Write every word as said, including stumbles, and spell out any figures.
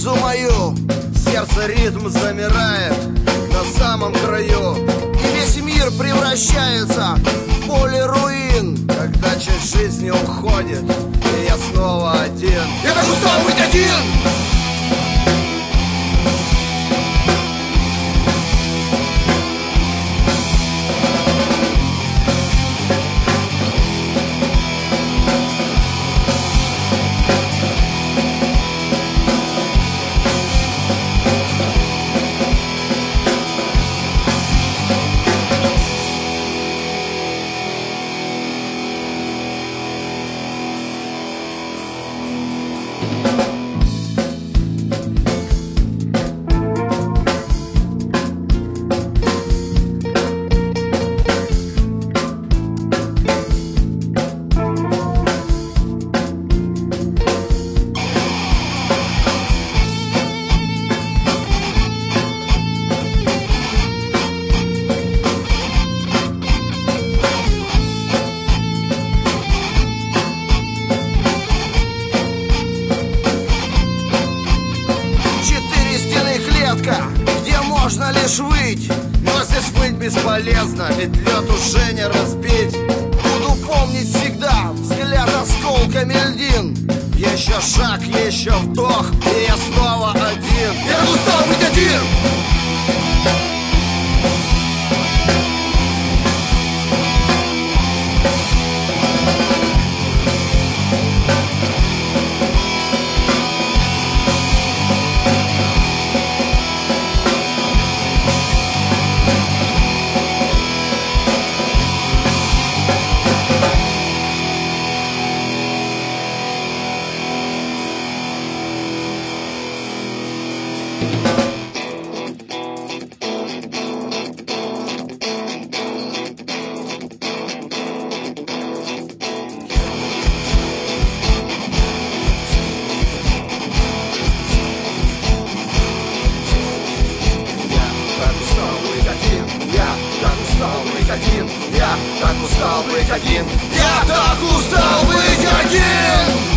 гильзу мою. Сердце ритм замирает на самом краю, и весь мир превращается в поле руин. Когда часть жизни уходит, и я снова один. Я так устал быть один! Где можно лишь выть, но здесь выть бесполезно, ведь лед уже не разбить. Буду помнить всегда взгляд осколками льдин. Еще шаг, еще вдох, и я снова один. Я устал быть один! Я так устал быть один. Я так устал быть один.